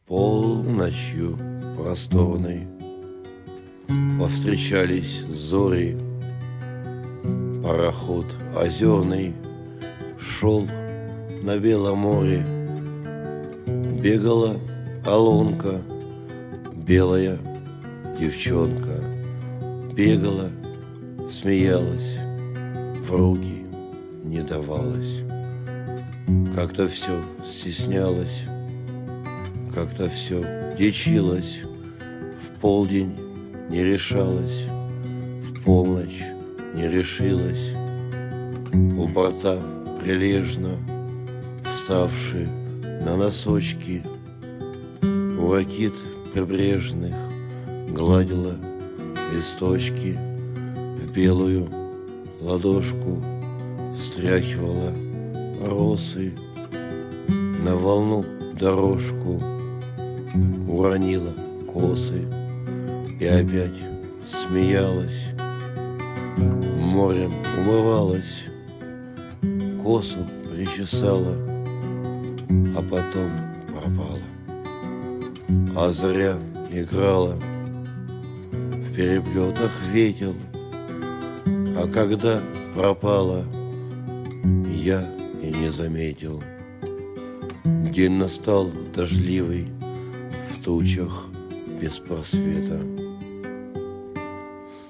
Полночью просторной повстречались зори. Пароход озерный шел на белом море. Бегала Алонка, белая девчонка. Бегала, смеялась, в руки не давалась. Как-то все стеснялось, как-то все дичилось. В полдень не решалась, в полночь не решилась. У борта прилежно вставши на носочки, у ракит прибрежных гладила листочки, в белую ладошку стряхивала росы, на волну дорожку уронила косы и опять смеялась, морем умывалась, косу причесала, а потом пропала. А заря играла в переплетах ветел, а когда пропала, я и не заметил. День настал дождливый, в тучах без просвета.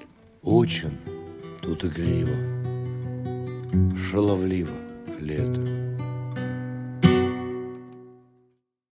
Очень тут игриво, шаловливо лето.